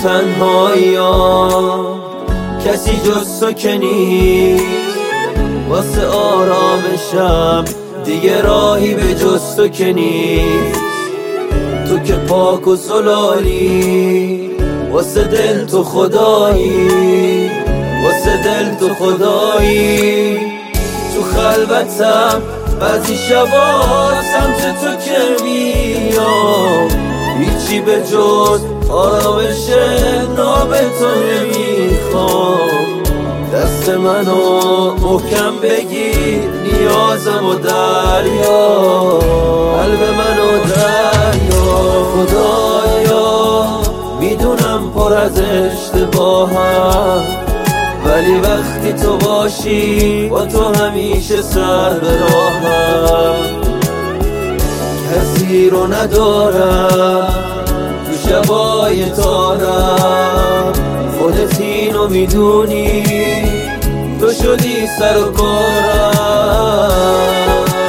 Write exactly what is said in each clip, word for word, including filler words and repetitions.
تنهایی ها کسی جز تو که نیست، واسه آرامشم دیگه راهی به جز تو که نیست. تو که پاک و زلالی، واسه دل تو خدایی، واسه دل تو خدایی. تو خلوتم بعضی شبا سمت تو که میام، هیچی به جز آرامش ناب تو نمیخوام. دست منو محکم بگیر، نیازم و دریا، قلب منو دریا. خدایا میدونم پر از اشتباهم، ولی وقتی تو باشی با تو همیشه سر به راهم. کسی رو ندارم تو شبای تارم، خودت اینو میدونی، تو شدی سر و کارم.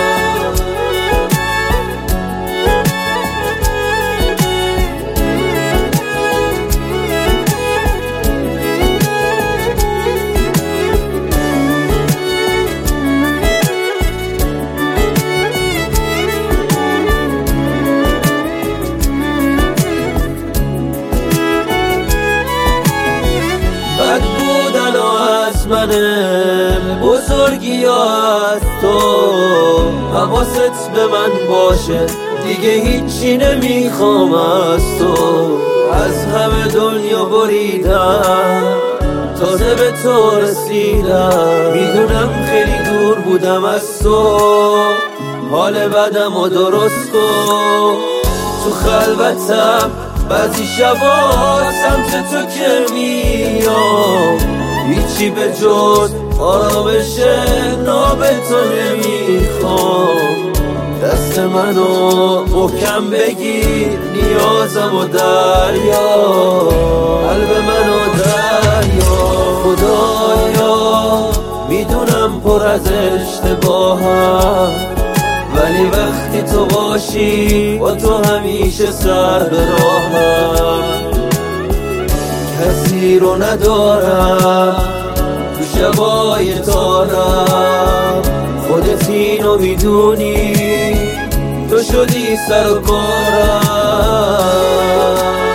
بد بودن از منه، بزرگی از تو، حواست به من باشه، دیگه هیچی نمیخوام از تو. از همه دنیا بریدم، تازه به تو رسیدم. میدونم خیلی دور بودم از تو، حال بدم و درست کن. تو خلوتم بعضی شبا سمت تو که میام، هیچی به جز آرامش ناب تو نمیخوام. دست منو محکم بگیر، نیازم و دریا، قلب منو دریا. خدایا میدونم پر از اشتباهم، ولی وقتی تو باشی با تو همیشه سر به راهم. کسی رو ندارم تو شبای تارم، خودت اینو میدونی، تو شدی سر و کارم.